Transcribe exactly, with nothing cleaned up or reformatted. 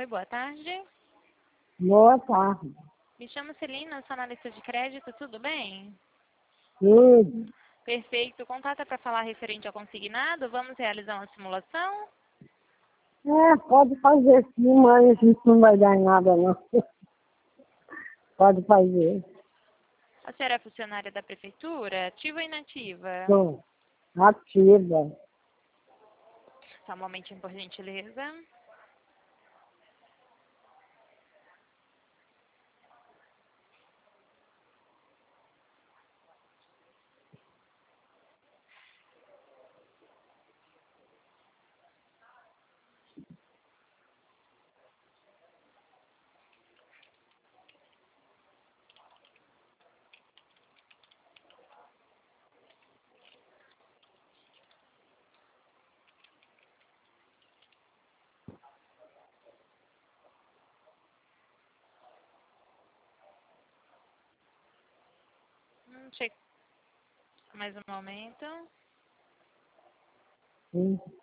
Oi, boa tarde. Boa tarde. Me chamo Celina, sou analista de crédito, tudo bem? Tudo. Perfeito. Contata para falar referente ao consignado. Vamos realizar uma simulação? É, pode fazer sim, mas a gente não vai dar em nada não. Pode fazer. A senhora é funcionária da prefeitura? Ativa ou inativa? Sou ativa. Só um momentinho, por gentileza. Hum, che- Mais um momento. Sim.